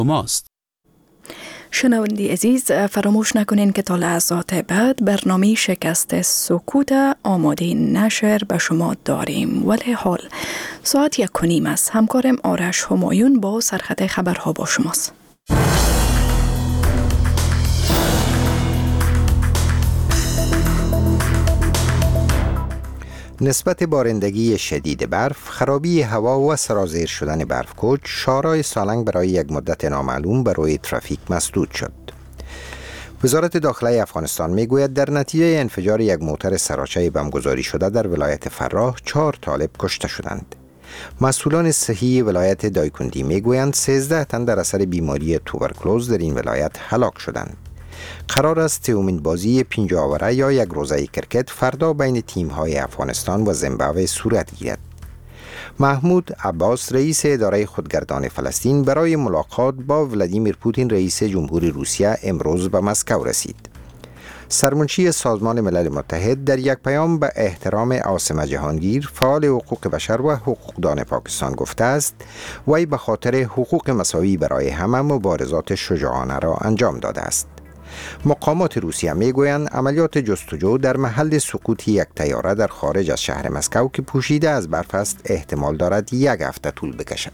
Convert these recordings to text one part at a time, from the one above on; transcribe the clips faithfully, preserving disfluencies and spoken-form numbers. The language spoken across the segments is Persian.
ماست. شنوندی عزیز، فراموش نکنین که تا لحظات بعد برنامه شکست سکوت آماده نشر به شما داریم. ولی حال ساعت یک و نیم است. همکارم آرش همایون با سرخط خبرها با شماست. نسبت بارندگی شدید برف، خرابی هوا و سرازیر شدن برف‌کوچ، شارای سالنگ برای یک مدت نامعلوم بر روی ترافیک مسدود شد. وزارت داخله افغانستان میگوید در نتیجه انفجار یک موتر سراچه بمبگذاری شده در ولایت فراه، چهار طالب کشته شدند. مسئولان صحی ولایت دایکندی میگویند سیزده تن در اثر بیماری توبرکلوز در این ولایت هلاک شدند. قرار است سومین بازی پنج آوره یا یک روزه کرکت فردا بین تیم‌های افغانستان و زیمبابوه صورت گیرد. محمود عباس رئیس اداره خودگردان فلسطین برای ملاقات با ولادیمیر پوتین رئیس جمهوری روسیه امروز به مسکو رسید. سرمنشی سازمان ملل متحد در یک پیام به احترام عاصم جهانگیر فعال حقوق بشر و حقوقدان پاکستان گفته است وی به خاطر حقوق مساوی برای همه مبارزات شجاعانه را انجام داده است. مقامات روسیه میگویند عملیات جستجو در محل سقوط یک طیاره در خارج از شهر مسکو که پوشیده از برف است احتمال دارد یک هفته طول بکشد.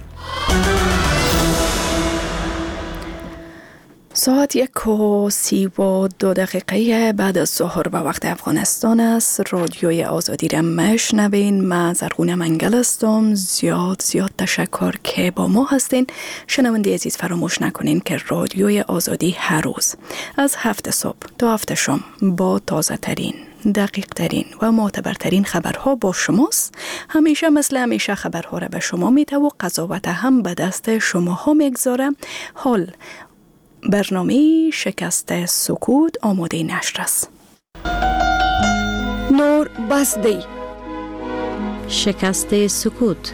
ساعت یک و سی و دو دقیقه بعد از ظهر به وقت افغانستان است. رادیوی آزادی را مشنوین. من زرغونه منگل هستم. زیاد زیاد تشکر که با ما هستین. شنونده عزیز، فراموش نکنین که رادیوی آزادی هر روز از هفت صبح تا هفت شام با تازه ترین، دقیق ترین و معتبرترین خبرها با شماست. همیشه مثل همیشه خبرها را به شما میده و قضاوت هم به دست شماها میگذاره. حال برنامه شکست سکوت آماده نشر است. نور بسدی شکست سکوت.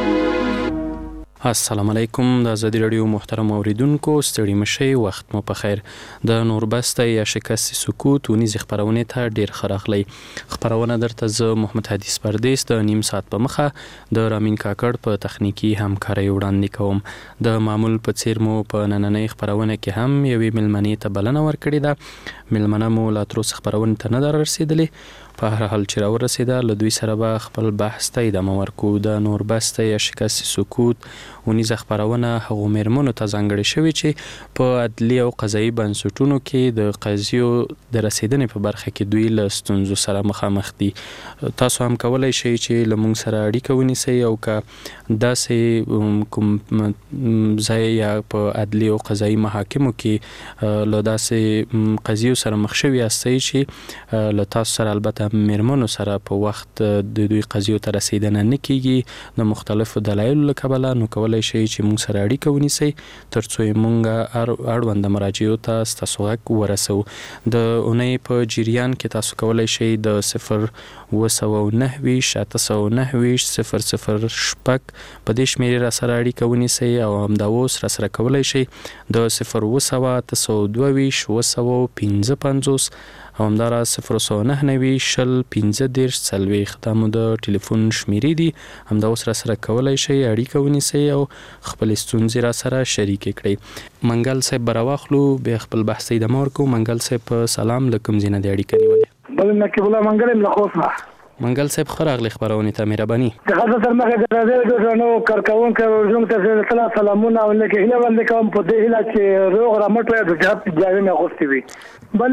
السلام علیکم. د آزادی رادیو محترم اوریدونکو، ستړي مشئ، وخت مو په خیر. د نوربسته یا شکست سکوت ونیز خبرونه ته ډیر خراغلی. خبرونه درته زه محمد حدیث پردیس د نیم ساعت په مخه د رامین کاکړ په تخنیکی همکاري وړاندې کوم. د معمول په څیر مو په نننۍ خبرونه کې هم یوې ملمنې ته بلنه ورکړې ده. ملمنه مو لا تر اوسه خبرونه ته نه در رسیدلې. په هر حال چې راورسېده له دوی سره به خپل بحث ته ادامه ورکو. د نوربسته یا شکست سکوت ونیز خبرونه هغو میرمنو ته ځانګړې شوې چې په عدلي او قضایي بنسټونو کې د قضیو د رسیدنې په برخه کې دوی له ستونزو سره مخامخ دي. تاسو هم کولی شئ چې له موږ سره اړیکه ونیسئ او که داسې کوم ځای یا په عدلي او قضایي محاکمو کې له داسې قضیو سره مخ شوي یاستئ چې له تاسو سره البته میرمنو سره په وخت د دوی قضیو ته رسیدنه نه کیږي د مختلفو دلایلو له کبله، نو کولی شئ چې موږ سره اړیکه ونیسئ تر څو موږ اړوند مراجعو ته ستاسو غږ ورسوو. د اونۍ په جریان کې تاسو کولی شئ د صفر اوه سوه نهه ویشت اته سوه نهه ویشت صفر صفر شپږ په دې شمېرې را سره اړیکه ونیسئ او همدا اوس را سره کولی شئ د صفر اوه سوه اته سوه دوه ویشت اوه سوه پنځه پنځوس او همداراز صفر سوه نهه نوي شل پنځه دېرش څلوېښت دا مو د ټلیفون شمېرې دي. همدا اوس را سره کولی شئ اړیکه ونیسئ او خپلې ستونزې را سره شریکې کړئ. منګل صاحب به راواخلو، بیا خپل بحث ته ادامه ورکوو. منګل صاحب په سلام، له کوم ځای نه دې اړیکه نیولې؟ بل نقیب الله منګل یم له خوست نه. منګل صاحب ښه راغلې خپرونې ته، مهرباني. د خاصه تر مخه د راځي نو کارکونکو زموږ ته سلام سلامونه او لکه هیله باندې کوم په دې هیله چې روغ رامټ د جهاد جاوی نه غوښتي وي. بل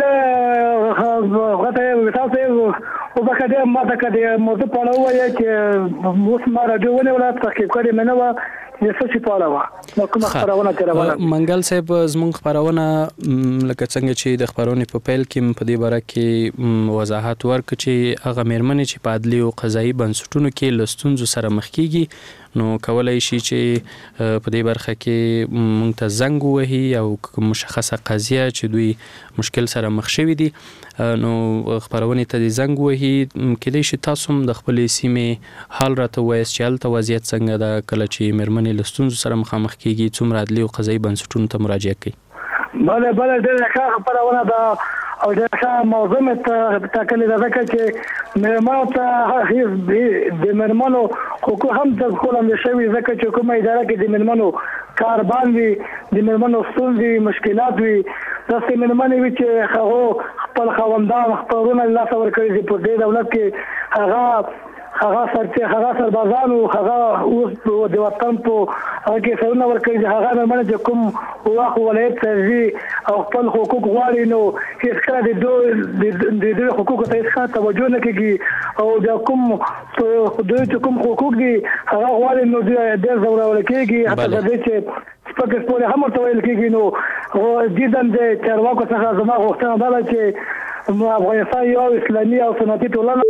غته تاسو او بکده ما ته کده موضوع په اړه وایي چې اوس ما راډیو ونه ولا تحقیق کړی مې نه و چې څه شي په اړه و. نو کوم خبرونه ترونه منګل صاحب زموږ خبرونه لکه څنګه چې د خبرونې په پیل کې په دې باره کې وضاحت ورکړ چې هغه میرمنې چې په عدلي او قضایي بنسټونو کې له ستونزو سره مخ کیږي نو کولی شي چې په دې برخه کې موږ ته زنګ ووهي او مشخصه قضیه چې دوی مشکل سره مخ شوي دي نو خبرونې ته دې زنګ ووهي. کېدای شي تاسو هم د خپلې سیمې حال راته ووایاست چې هلته وضعیت څنګه ده کله چې میرمنې له ستونزو سره مخامخ کیږي، څومره عدلي او قضایي بنسټونو ته مراجعه کوي. بله بله ډېره ښه خبرونه ده او دا موضوع تاکل ده که مرمانو ته هیڅ د مرمانو حقوق هم د کولم شوی ځکه چې کومه اداره کې د مرمانو کار باندې د مرمانو ستونزې مشکلات وي داسې مرمنې وي چې هغه خپل خوندان خپلونه الله څور کړی دي په دې دولت کې هغه هغه سرته هغه سربازانو هغه اوس د وطن په هغه کې سرونه ورکړي دي هغه مرمنې چې کوم واخ ولایت ته او خپل حقوق غواړي نو هیڅ کله د دوی د دوی حقوق ته هیڅ توجه نه کوي او د کوم دوی کوم حقوق دي هغه غواړي نو د زورول کېږي حتی د دې چې سپکس پورې هم ورته ویل کېږي نو جدا د چارواکو څخه زما غوښتنه ده چې افغانستان یو اسلامي او سنتي ټولنه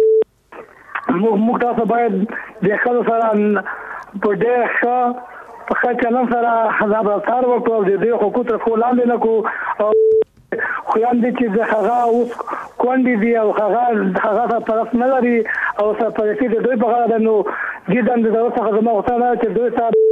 موږ تاسو باید د خلکو سره په ډېر ښه په ښه چلند سره رفتار وکړو د دوی حقوق ته وړاندې نه کړو او خویان دي چې هغه اوس کونډې دي او هغه هغه طرف نه لري او سرپرستي د دوی په غاړه ده نو جدا د دولت څخه زما غوښتنه ده چې دوی سره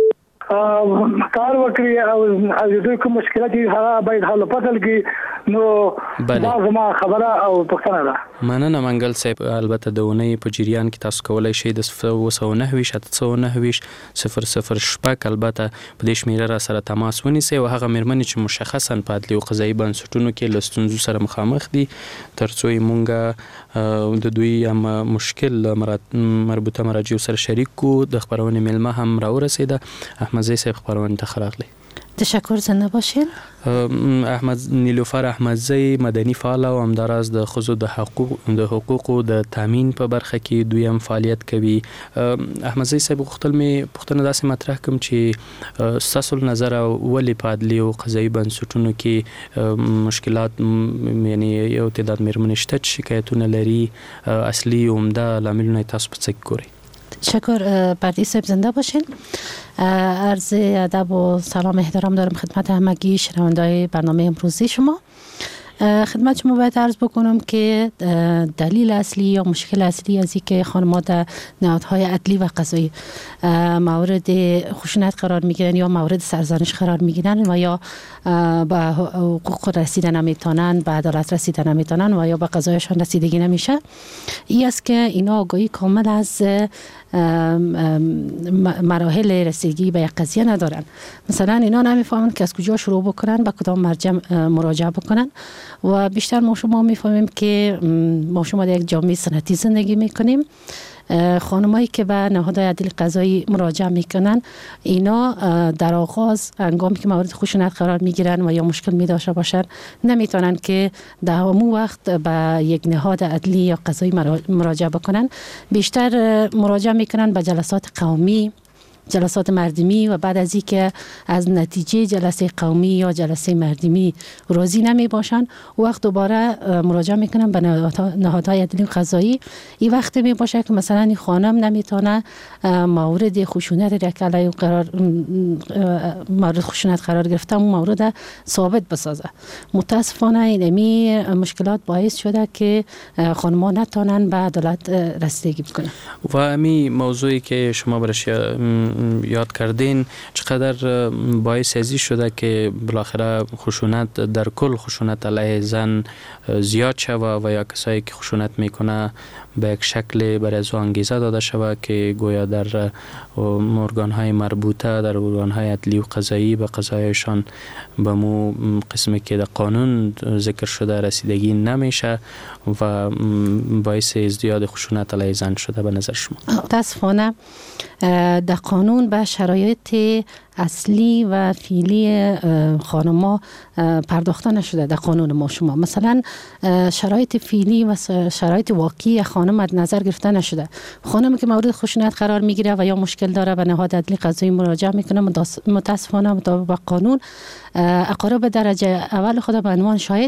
کار وکړي او د دوی کوم مشکلات دي هغه باید حل پاتل کړي نو دا زما خبره او پوښتنه ده. مننه منګل صاحب. البته د اونۍ په جریان کې تاسو کولای شئ د اوه سوه نهه ویشت اته سوه نهه ویشت صفر صفر شپږ البته په دې شمیره را سره تماس ونیسئ او هغه مېرمنې چې مشخصا په عدلي او قضایي بنسټونو کې له ستونزو سره مخامخ دي ترڅو یې مونږ د دوی هم مشکل مربوطه مراجعو سره شریک کو. د خبرونې ملمه هم راورسېده. احمدزی صاحب خبرونه ته خراغلی. تشکر زنده باشین. احمد نیلوفر احمدزی مدني فعال او همداراز د ښځو د حقوق د حقوقو د تامین په برخه کې دوی هم فعالیت کوي. احمدزی صاحب غوښتل مې پوښتنه داسې مطرح کوم چې ستاسو نظر ولې په عدلي او قضایي بنسټونو کې مشکلات یعنی یو تعداد مېرمنې شته چې شکایتونه لري اصلي عمده لاملونه تاسو په څه کې ګورئ؟ تشکر پردیس صاحب زنده باشین. عرض ادب و سلام احترام دارم خدمت همگی شنونده‌های برنامه امروزی شما. خدمت شما باید عرض بکنم که دلیل اصلی یا مشکل اصلی از اینکه خانم‌ها در نهادهای عدلی و قضایی مورد خشونت قرار میگیرن یا مورد سرزنش قرار میگیرن و یا به حقوق رسیدن نمیتونن، به عدالت رسیدن نمیتونن و یا به قضایشان رسیدگی نمیشه، این است که اینا آگاهی کامل از مراحل رسیدگی به یک قضیه ندارن. مثلا اینا نمیفهمن که از کجا شروع بکنن، به کدام مرجع مراجعه بکنن و بیشتر ما شما میفهمیم که ما شما در یک جامعه سنتی زندگی میکنیم. خانمایی که به نهادهای عدلی قضایی مراجعه میکنن اینا در آغاز هنگامی که مورد خشونت قرار میگیرن و یا مشکل میداشته باشن نمیتونن که در همون وقت به یک نهاد عدلی یا قضایی مراجعه بکنن. بیشتر مراجعه میکنن به جلسات قومی، جلسات مردمی و بعد از اینکه از نتیجه جلسه قومی یا جلسه مردمی راضی نمی باشن وقت دوباره مراجعه میکنن به نهادهای عدلی و قضایی. این وقت می باشه که مثلا این خانم نمیتونه مورد خشونت را که علیه قرار مورد خشونت قرار گرفته اون مورد ثابت بسازه. متاسفانه اینمی مشکلات باعث شده که خانم‌ها نتونن به عدالت رسیدگی بکنن. و امی موضوعی که شما برش یاد کردین چقدر باعث ازی شده که بالاخره خشونت در کل خشونت علیه زن زیاد شوه و یا کسایی که خشونت میکنه به یک شکل برای از انگیزه داده شوه که گویا در ارگان‌های مربوطه در ارگان‌های عدلی و قضایی به قضایشان به مو قسمی که در قانون ذکر شده رسیدگی نمیشه و باعث ازدیاد خشونت علیه زن شده به نظر شما؟ متاسفانه در قانون به شرایط اصلی و فعلی خانم‌ها پرداخته نشده در قانون ما شما. مثلا شرایط فعلی و شرایط واقعی خانم مد نظر گرفته نشده. خانمی که مورد خشونت قرار میگیره و یا مشکل داره به نهاد عدلی قضایی مراجعه میکنه متاسفانه مطابق قانون اقارب درجه اول خود به عنوان شاهد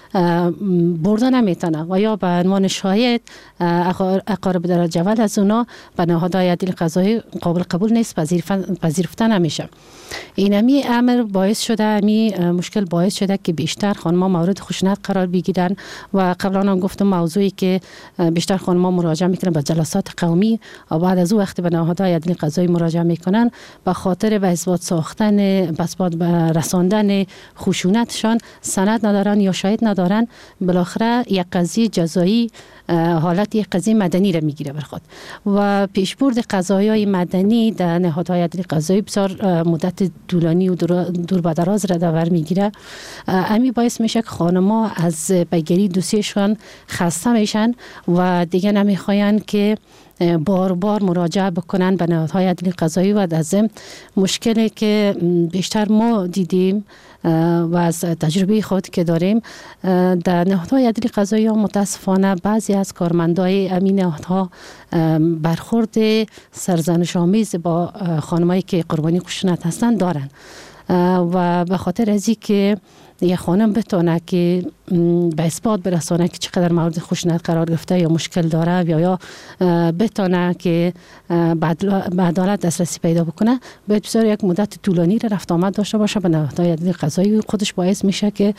برده نمیتونه و یا به عنوان شاهد اقارب درجه اول از اونا به نهادهای عدلی قضایی قابل قبول نیست، پذیرفته نمیشه. اینمی امر باعث شده، امی مشکل باعث شده که بیشتر خانم‌ها مورد خشونت قرار بگیرن و قبلا هم گفتم موضوعی که بیشتر خانم‌ها مراجعه میکنن به جلسات قومی و بعد از او وقتی به نهادهای عدلی قضایی مراجعه میکنن به خاطر به اثبات ساختن، به اثبات رساندن خشونتشان سند ندارن یا شاهد ندارن ندارن، بالاخره یک قضیه جزایی حالت یک قضیه مدنی را میگیره بر خود و پیشبرد قضایای مدنی در نهادهای عدلی قضایی بسیار مدت طولانی و دور به دراز را در میگیره. امی باعث میشه که خانم‌ها از پیگیری دوسیشان خسته میشن و دیگه نمیخواین که بار بار مراجعه بکنن به نهادهای عدلی قضایی و از این مشکلی که بیشتر ما دیدیم و از تجربه خود که داریم در نهادهای عدلی قضایی ها متاسفانه بعضی از کارمندای امین نهادها برخورد سرزنش‌آمیز با خانمایی که قربانی خشونت هستند دارن و به خاطر از که یه خانم بتونه که به اثبات برسانه که چقدر مورد خشونت قرار گرفته یا مشکل داره یا یا بتونه که به عدالت دسترسی پیدا بکنه، باید بسیار یک مدت طولانی را رفت آمد داشته باشه به نهادهای عدلی قضایی. خودش باعث میشه که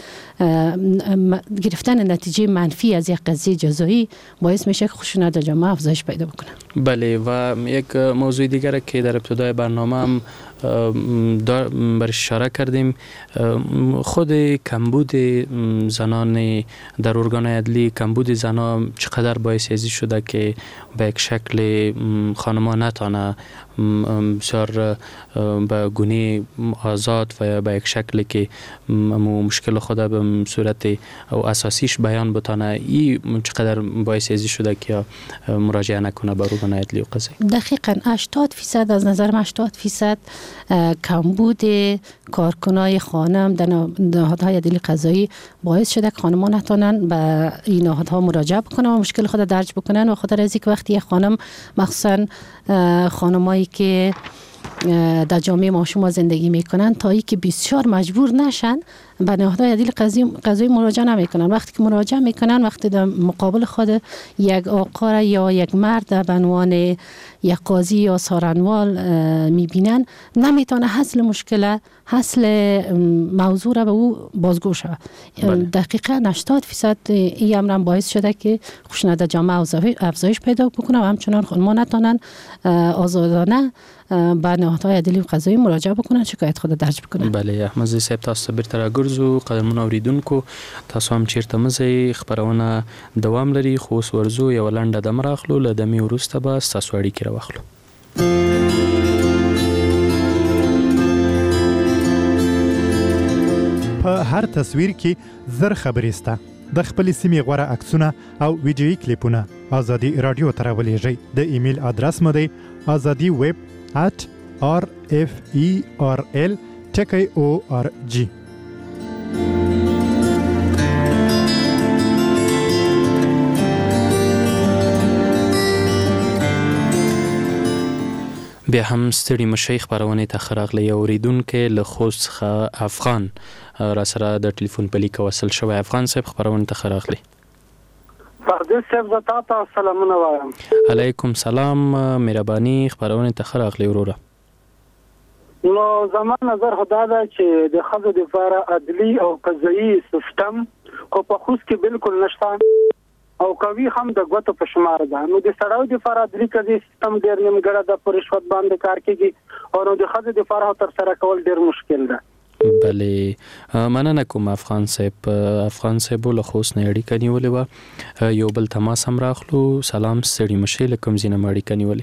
گرفتن نتیجه منفی از یک قضیه جزایی باعث میشه که خشونت در جامعه افزایش پیدا بکنه. بله، و یک موضوع دیگر که در ابتدای برنامه هم برش اشاره کردیم، خود کمبود زنان در ارگان عدلی، کمبود زنان چقدر باعث ازی شده که به یک شکل خانما نتانه بسیار به گونه آزاد و به یک شکل که مشکل خود به صورت او اساسیش بیان بتانه، این چقدر باعث ازی شده که مراجعه نکنه به ارگان عدلی و قضایی؟ دقیقاً هشتاد فیصد از نظر من هشتاد فیصد کمبود کارکنای خانم در نهادهای عدلی قضایی باعث شده که خانم‌ها نتونن به این نهادها مراجعه بکنن و مشکل خود درج بکنن و خاطر از اینکه وقتی خانم مخصوصا خانمایی که در جامعه ما شما زندگی میکنن تا ای که بسیار مجبور نشن به نهادهای عدلی قضایی مراجعه نمیکنن. وقتی که مراجعه میکنن، وقتی در مقابل خود یک آقا یا یک مرد به عنوان یک قاضی یا سارنوال میبینن، نمیتونه حل مشکل حل موضوع را به او بازگو شود. دقیقاً هشتاد فیصد این امر باعث شده که خشونت در جامعه افزایش پیدا بکنه و همچنان خانم‌ها نتونن آزادانه به نهادهای عدلی و قضایی مراجعه بکنن، شکایت خود درج بکنن. بله، احمد صاحب تاسو بیرته ګرځو. قدرمن اوریدونکو، تاسو هم چیرته مزه خبرونه دوام لري، خو اوس ورزو یو لنډه دم راخلو، له دمې وروسته به ستاسو اړیکې راواخلو. په هر تصویر کې زر خبرې سته. د خپل سیمې غوره عکسونه او ویډیویي کلیپونه ازادي رادیو ته راولېږئ. د ایمیل ادرس مو دی azadi web at r f e r l ټکی او ار جی. بیا هم ستړي مشي خبرونه ته خراغلی اوریدونکو له خوست څخه افغان را سره د ټلیفون په لیک وصل شوی. افغان صاحب خبرونه ته خراغلی. پردیس صاحب زتا ته سلامونه وایم. علیکم سلام، مهرباني، خبرونه ته خراغلی وروره. نو زما نظر خدا دا چې د خزو د لپاره عدلی او قضایي سیستم خو په خوست کې بالکل نشته او کوي هم د غوته په شمار ده. نو د سړاو د لپاره عدلی قضایي سیستم ډیر نیمګړی د پرشوت باندې کار کوي او نو د خزو د لپاره تر سره کول ډیر مشکل ده. بله، مننه کوم افغان صاحب. افغان صاحب له خوست نه اړیکه نیولې وه، یو بل تماس هم راخلو. سلام، ستړي مشي، له کوم ځای نه اړیکه نیولې؟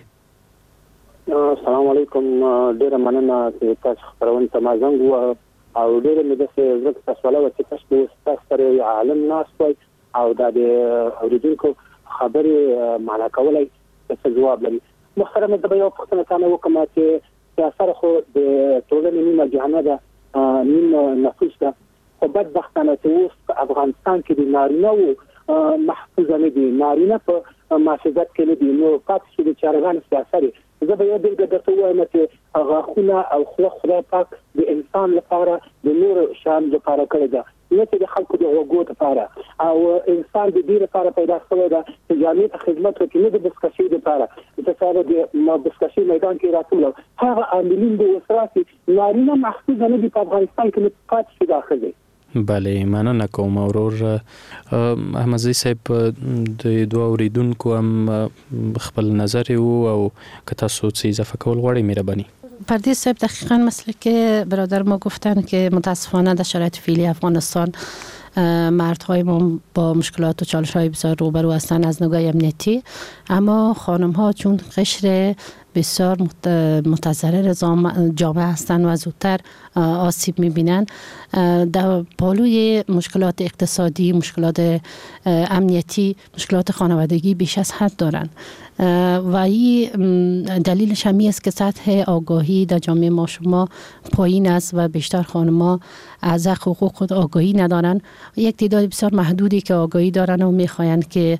السلام علیکم، ډیره مننه چې تاسو خبرونه ته ما زنګ ووهه او ډیره مې داسې زړه کې تاسو ولاړه چې تاسو تاسو سره یو عالم ناست وای او دا د اورېدونکو خبرې معنا کولی څه جواب لري. محترمه، زه به یو پوښتنه تانه وکړم چې سیاست خو د ټولنې نیمه جهانه ده، نیمه نفوس ده، خو بدبختانه چې اوس په افغانستان کې د نارینه‌وو محفوظه نه دي، نارینه په محافظت کې نه دي، نو پاتې شي د چارهګانو سیاست. زه به یو بېلګه درته ووایم چې غاښونه او خوله خدای پاک د انسان لپاره د نورو شیانو لپاره کړې ده، نه چې د خلکو د غوږو لپاره، او انسان د دې لپاره پیدا شوی ده چې جامې ته خدمت وکړي، نه د بزکشۍ لپاره. چې سره د بزکشۍ میدان کې راټول هغه عاملین د اوس راسي نارینه محفوظه نه دي په افغانستان کې، نه پاتې شي دا ښځې. بله، مننه کوم ورور احمدزی صاحب. د دوه اوریدونکو هم خپل نظر وو او که تاسو څه اضافه کول غواړئ مهرباني. پردیس صاحب دقیقاً مثل که برادر ما گفتن که متاسفانه در شرایط فعلی افغانستان مردهای ما با مشکلات و چالش‌های بسیار روبرو هستند از نگاه امنیتی، اما خانم‌ها چون قشر بسیار متضرر جامعه هستند و زودتر آسیب می‌بینند، در پالوی مشکلات اقتصادی، مشکلات امنیتی، مشکلات خانوادگی بیش از حد دارند و این دلیلش همی است که سطح آگاهی در جامعه ما شما پایین است و بیشتر خانم‌ها از حقوق خود آگاهی ندارند. یک تعداد بسیار محدودی که آگاهی دارند و می‌خواهند که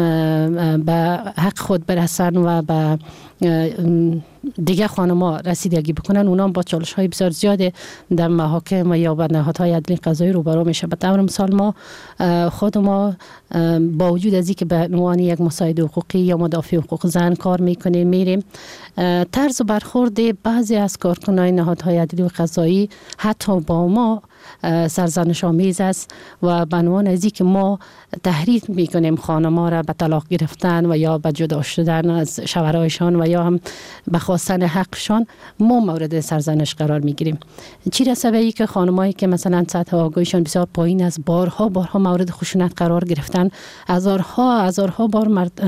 به حق خود برسن و به دیگه خانم‌ها رسیدگی بکنن، اونا با چالش‌های بسیار زیاده در محاکم و یا به نهادهای عدلی قضایی روبرو میشه. به طور مثال ما خود ما با وجود از اینکه به عنوان یک مساعد حقوقی یا مدافع حقوق زن کار میکنیم، میریم طرز برخورد بعضی از کارکنان نهادهای عدلی و قضایی حتی با ما سرزنش آمیز است و به عنوان از اینکه ما تحریک میکنیم خانم‌ها را به طلاق گرفتن و یا به جدا شدن از شوهرایشان و یا هم به خواستن حقشان، ما مورد سرزنش قرار میگیریم. چی رسه به این که خانمایی که مثلا سطح آگاهیشان بسیار پایین است، بارها بارها مورد خشونت قرار گرفتن، هزارها هزارها بار مرد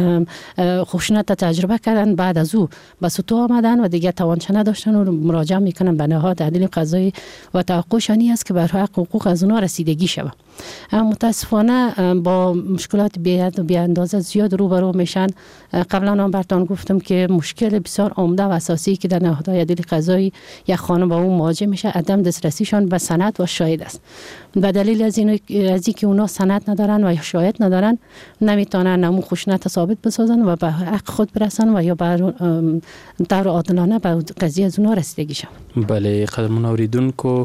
خشونت تجربه کردن، بعد از او به سطوح آمدن و دیگه توانچه نداشتن و مراجعه میکنن به نهاد عدلی قضایی و توقعشانی است که بر حق حقوق از اونها رسیدگی شود. اما متاسفانه با مشکلات بی‌حد و بی‌اندازه زیاد روبرو میشن. قبلا هم براتون گفتم که مشکل بسیار عمده و اساسی که در نهادهای عدلی قضایی یک خانم با اون مواجه میشه عدم دسترسیشان به سند و شاهد است. به دلیل از این از اینکه اونا سند ندارن و یا شاهد ندارن، نمیتونن همون خشونت ثابت بسازن و به حق خود برسن و یا بر طور عادلانه به قضیه از اونا رسیدگی شون. بله، قدرمن اوریدونکو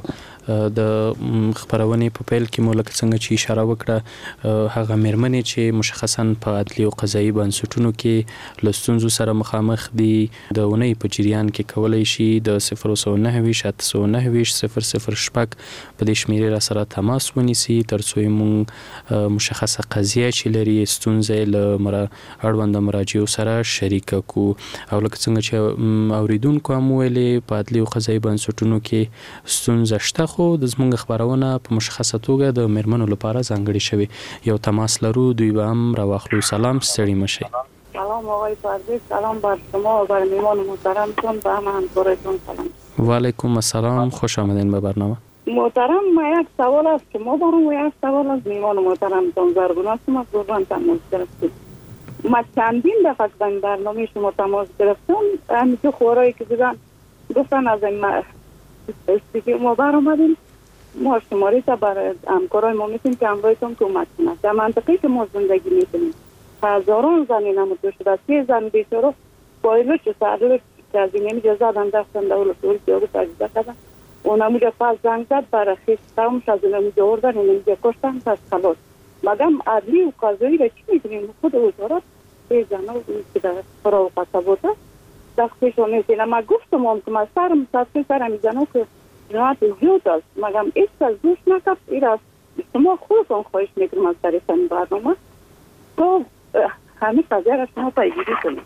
د خبرونې په پیل کې مو لکه څنګه چې اشاره وکړه، هغه میرمنې چې مشخصا په عدلي او قضایي بنسټونو کې له ستونزو سره مخامخ دي، د اونۍ په جریان کې کولی شي د صفر سوه نهه ویشت اته سوه نهه ویشت صفر صفر شپږ په دې شمیرې را سره تماس ونیسي تر څو موږ مشخصه قضیه چې لري ستونزې له اړونده مراجعو سره شریک کړو. او لکه څنګه چې اوریدونکو هم ویلي، په عدلي او قضایي بنسټونو کې ستونزه شته، خو د زموږ خبرونه په مشخصه توګه د میرمنو لپاره ځانګړې شوی. یو تماس لرو، دوی به هم راواخلو. سلام، ستړي مشئ. سلام آقای پرویز، سلام بر شما و بر میهمان محترمتون و همه همکارتون. سلام. و علیکم السلام، خوش آمدین به برنامه. محترم، ما یک سوال است که ما برام و یک سوال از میهمان محترمتون زرگونه شما قربان تماس گرفتیم. ما چندین دفعه در برنامه شما تماس گرفتم، همیشه خورایی که دیدن گفتن از این استیکی ما برآمدیم، ما شماری تا برای همکارای ما میتونیم که همراهتون کمک کنند. در منطقه که ما زندگی میکنیم هزاران زنی نموده شده، سی زن بیچاره بایلوچ و سرلوچ که از این نمیجه زدن دفتن دولت دوری دیارو تجزیه کردن، اون نمیجه پس زنگ زد برای خیش تاومش از این نمیجه اردن، این نمیجه کشتن پس خلاص. مگم عدلی و قضایی را چی میکنیم؟ خود وزارت سی زن که در فرا و قصباته دختشون نیستین. اما گفتم هم که من سرم سطحی سرم میزنم که جنات زیاد است، مگم ایچ کس دوست نکرد. این از شما خودتون خواهش میکنم از طریق برنامه تو همه قضیه را شما پیگیری کنید.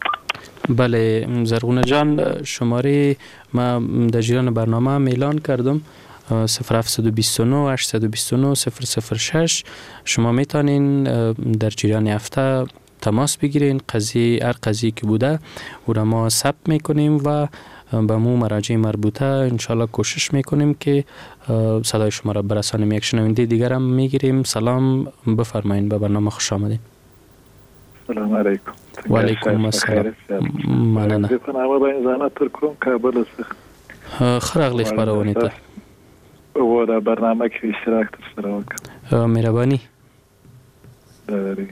بله زرغونه جان، شماره ما در جریان برنامه هم اعلان کردم، صفر هفت دو نه هشت دو نه صفر صفر شش. شما میتونین در جریان هفته تماس بگیرین، قضیه هر قضیه که بوده او را ما ثبت میکنیم و به مو مراجع مربوطه انشالله کوشش میکنیم که صدای شما را برسانیم. یک شنونده دیگر هم میگیریم. سلام، بفرمایین، به برنامه خوش آمدین. سلام علیکم. و علیکم السلام. مننه. بفرمایید با این زحمت ترکم کابل است. خرغلی خبرونه ته. و در برنامه که اشتراک داشته وکړه. مهرباني. دغری.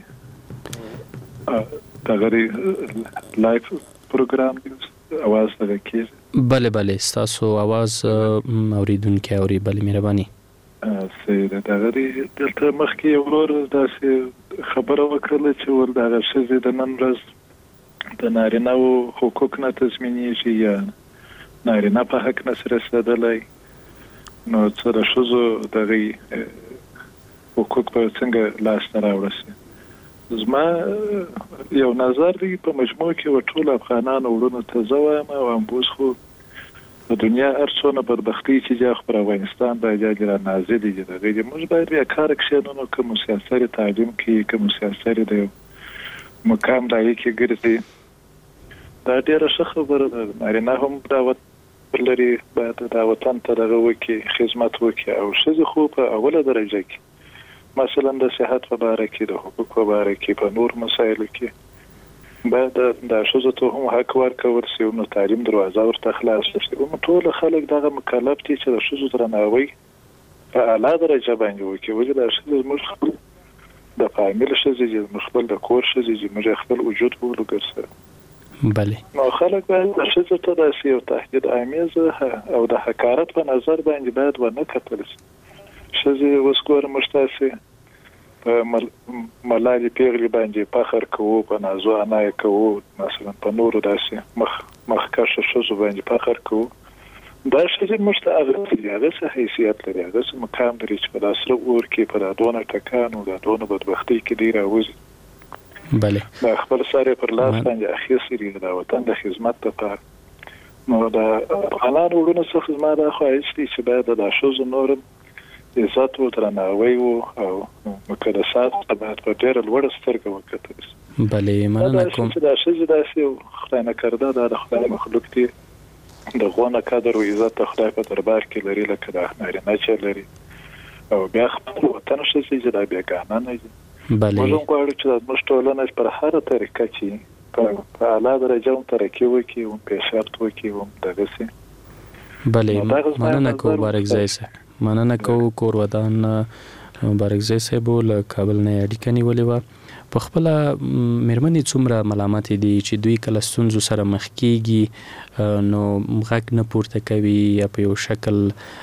دغری لایف پروګرام اواز دغه کیږي. بله بله، ستاسو اواز اوریدونکو اوري. بله مهرباني. سید دغری دلته مخکې ورور داسې خبره وکړه چې ول دغه شزې د نن ورځ د نارینه او حقوق نه تضمینېږي یا نارینه په حق نه رسېدلی، نو څه د ښځو دغه حقوق په څنګه لاسته راوړي. زما یو نظر دی په مجموع کې ټول افغانانو ورونو ته زه وایم او امبوس خو د دنیا هر څونه بدبختی چې جا خو افغانستان باید را نازلې دي د غیر موږ باید بیا کار کښینو کوم سیاسي تعلیم کې کوم سیاسي د مقام دای کې ګرځي دا ډیره ښه خبره ده نارینه هم دا لري باید د وطن ته دغه وکړي خدمت وکړي او ښځې خو په اوله درجه کې مثلا د صحت په باره کې د حقوق په باره کې په نور مسایلو کې باید د ښځو ته هم حق ورکول شي او نو تعلیم دروازه ورته خلاص شي او ټول خلک دغه مکلف دي چې د ښځو درناوی په اعلی درجه باندې وکړي ولې د ښځو موږ د فامیل ښځې چې خپل د کور ښځې چې موږ خپل وجود وګرځو بله نو خلک باید د ښځو ته داسې یو تهدید آمیز او د حقارت په نظر باندې باید ونه کتل شي ښځې اوس ګوره موږ تاسې په ملالې پیغلې باندې فخر کوو په نازو انا یې کوو مثلا په نورو داسې مخ مخکښه ښځو باندې فخر کوو دا ښځې موږ ته هغه دي هغه څه حیثیت لري هغه څه مقام لري چې په دا سره اور کې په دا دونه ټکان او دا دونه بدبختۍ کې دی راوځي بله دا خپل سره پر لاس باندې اخیستي دا وطن د خدمت لپاره نو دا افغانانو ورونو څخه زما دا خواهش دی چې باید د ښځو نورم عزت او درناوی او مقدسات باید په ډېر لوړ سترګه وکتل شي بله مننه کوم دا ښځې داسې خدای نه کرده دا د خدای مخلوق دی د غونه قدر او عزت د خدای په دربار کې لري لکه د نارینه چې لري او بیا خپل وطن ښځې چې دا بیګانه نه دي بله موږ غواړو چې د موږ ټولنه پر هر طریقه چې په اعلی درجه هم ترقي وکړي او پیشرفت وکړي او دغسې بله مننه کوم مبارکزی صاحب مننه کوم کور ودان مبارکزی صاحب له کابل نه اړیکه نیولې وه په خپله مېرمنې څومره ملامتې دي چې دوی کله ستونزو سره مخ کېږي نو غږ نه پورته کوي یا په یو شکل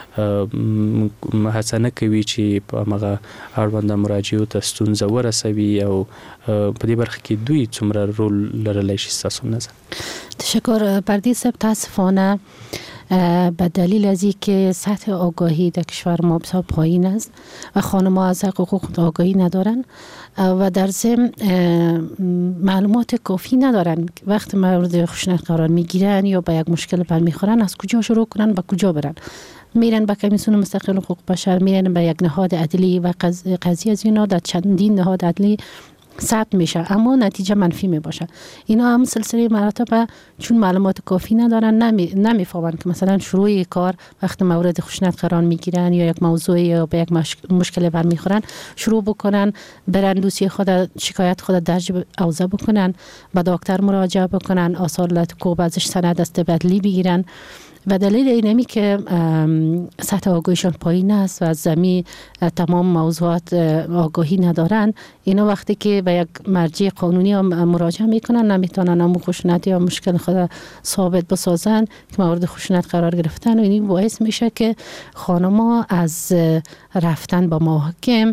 هڅه نه کوي چې په همغه اړونده مراجعو ته ستونزه ورسوي او په دې برخه کې دوی څومره رول لرلی شي ستاسو نظر تشکر پردیس صاحب متاسفانه به دلیل از اینکه سطح آگاهی در کشور ما بسیار پایین است و خانم‌ها از حقوق آگاهی ندارن و در ضمن معلومات کافی ندارن وقتی مورد خشونت قرار میگیرن یا به یک مشکل برمیخورن از کجا شروع کنن به کجا برن میرن به کمیسیون مستقل حقوق بشر میرن به یک نهاد عدلی و قضیه از اینا در چندین نهاد عدلی ثبت میشه اما نتیجه منفی می باشه اینا هم سلسله مراتب چون معلومات کافی ندارن نمی نمیفهمن که مثلا شروع کار وقتی مورد خشونت قرار میگیرن یا یک موضوع یا به یک مشکل برمیخورن شروع بکنن برن دوسیه خود شکایت خود درج اوضاع بکنن به دکتر مراجعه بکنن آثار کوب ازش سند دسته‌بندی بگیرن و دلیل اینمی که سطح آگاهیشان پایین است و از زمین تمام موضوعات آگاهی ندارن اینا وقتی که به یک مرجع قانونی مراجعه میکنن نمیتونن هم خشونت یا مشکل خود ثابت بسازن که مورد خشونت قرار گرفتن و این باعث میشه که خانم‌ها از رفتن با محاکم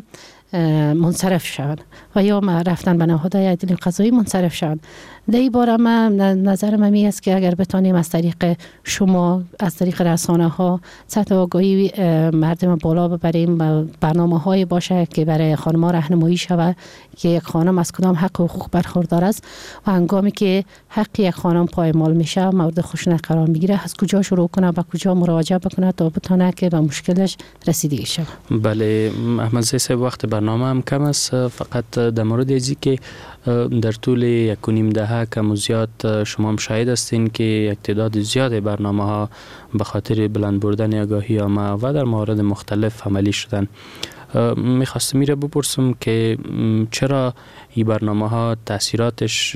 منصرف شوند و یا رفتن به نهادهای عدلی قضایی منصرف شوند. در این باره من نظر من می است که اگر بتانیم از طریق شما از طریق رسانه ها سطح آگاهی مردم بالا ببریم برنامه های باشه که برای خانم ها راهنمایی شود که یک خانم از کدام حق و حقوق برخوردار است و هنگامی که حق یک خانم پایمال میشه مورد خشونت قرار میگیره از کجا شروع کنه به کجا مراجعه بکنه تا بتونه که به مشکلش رسیدگی شود. بله احمدزی صاحب وقت برنامه هم کم است فقط در مورد ازی که در طول یک و نیم دهه کم و زیاد شما هم شاهد هستین که یک تعداد زیاد برنامه ها به خاطر بلند بردن آگاهی عامه و در موارد مختلف عملی شدن. میخواستم میره بپرسم که چرا این برنامه ها تاثیراتش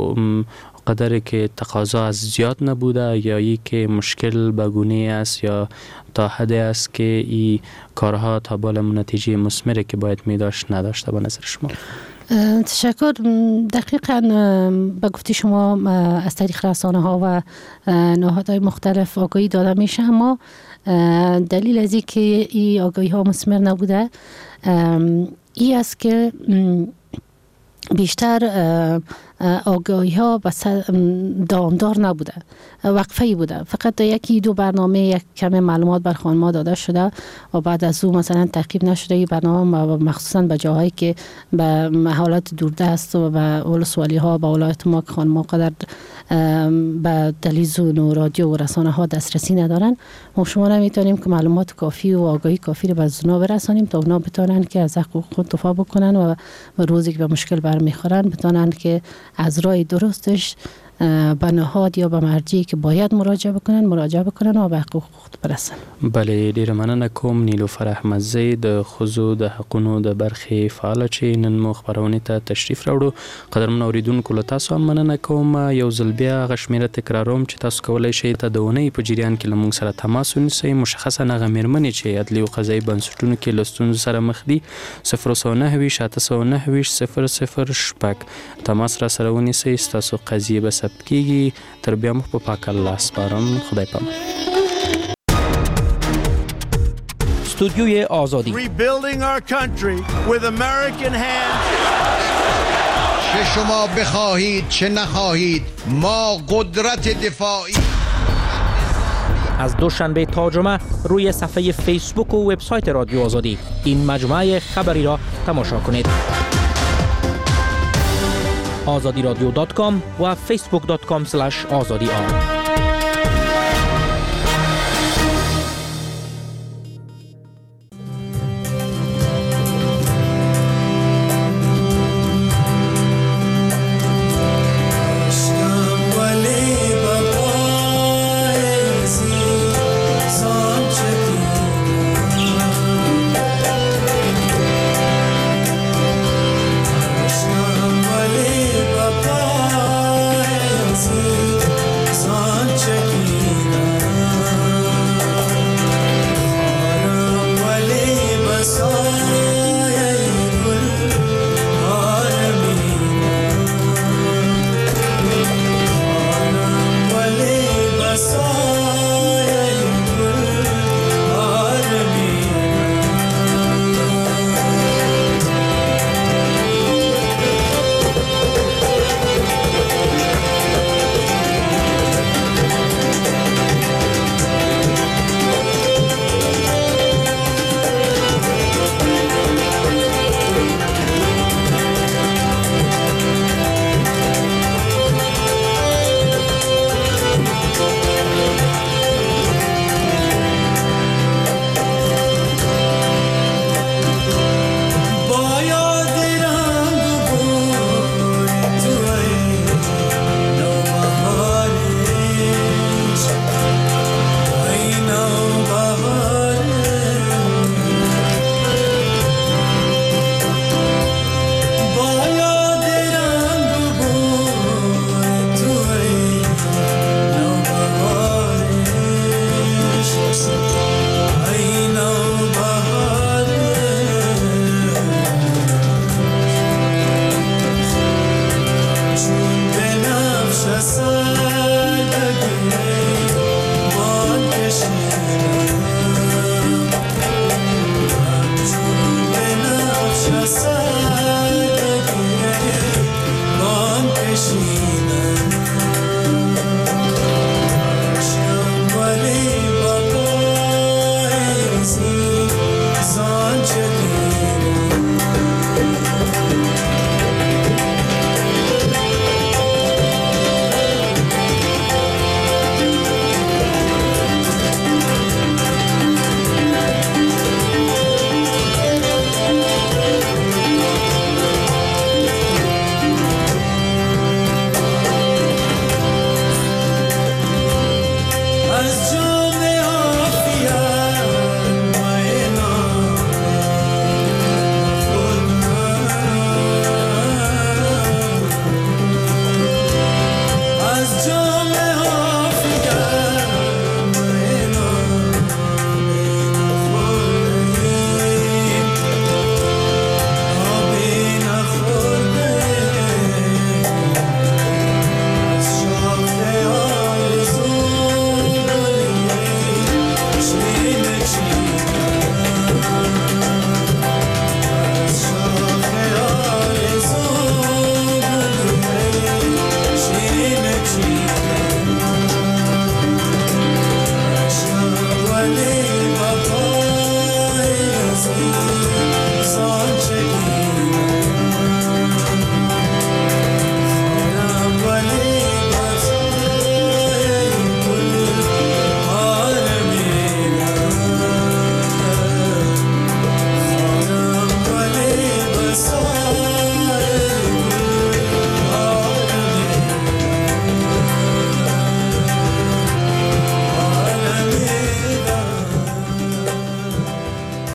قدری که تقاضا از زیاد نبوده یا ای که مشکل بگونه است یا تا حدی است که این کارها تا بالا نتیجه مثمری که باید می داشت نداشته به نظر شما؟ تشکر. دقیقاً به گفته شما از طریق رسانه ها و نهادهای مختلف آگاهی داده میشه اما دلیل از این که این آگاهی ها مثمر نبوده این است که بیشتر آگاهی ها دامدار نبوده، وقفه‌ای بوده. فقط یکی دو برنامه یک کم معلومات بر خانما داده شده و بعد از او مثلا تعقیب نشده. این برنامه مخصوصا به جاهایی که به حالات دوردست و به ولسوالی ها به ولایت ما که خانما قدر به تلویزیون و رادیو و رسانه ها دسترسی ندارن، ما شما نمیتونیم که معلومات کافی و آگاهی کافی رو به اونا برسانیم تا اونا بتونن که از حقوق خود دفاع بکنن و روزی که به مشکل برمیخورن بتونن که از راه درستش به نهاد یا به مرجعی که باید مراجعه بکنن مراجعه بکنن و به حقوق خود برسن. بله، ډیره مننه کوم نیلوفر احمدزی د ښځو د حقونو د برخې فعاله چې نن مو خپرونې ته تشریف راوړو. قدرمن اوریدونکو له تاسو هم مننه کوم. یو ځل بیا هغه شمیره تکراروم چې تاسو کولی شئ ته د اونۍ په جریان کې له موږ سره تماس ونیسئ. مشخصا هغه مېرمنې چې عدلي او قضایي بنسټونو کې له ستونزو سره مخ دي، صفر سوه نهه ویشت اته سوه نهه ویشت صفر صفر شپږ تماس را سره ونیسئ. ستاسو قضیې به ثبت کیږي. تر بیا مو په پاک الله سپارم. خدای پامان. استودیوی آزادی. Rebuilding our country with American hands. چه شما بخواهید چه نخواهید ما قدرت دفاعی. از دوشنبه تا جمعه روی صفحه فیسبوک و وبسایت رادیو آزادی این مجموعه خبری را تماشا کنید. آزادی رادیو دات کام و فیسبوک دات کام اسلش آزادی آر.